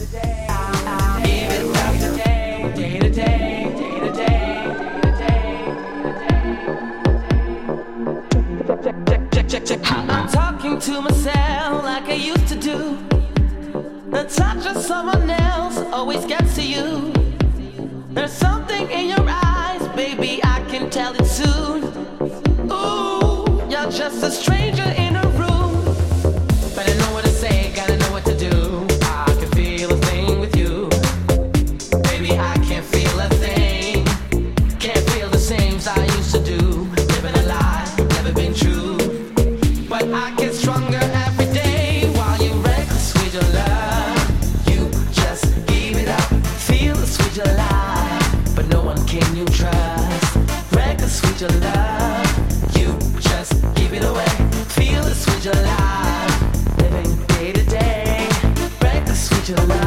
I'm talking to myself like I used to do. The touch of someone else always gets to you. There's something in your eyes, baby, I can tell it soon. Ooh, you're just a stranger in a room. But I know what to say, gotta know what to do. I can feel a thing with you. Baby, I can't feel a thing. Can't feel the same as I used to do. Living a lie, never been true. But I get stronger every day while you're reckless with your love. You just give it up, feel the sweet your life, but no one can you trust. Reckless with your love, you just give it away, feel the sweet your life, living day to day. Reckless with your love.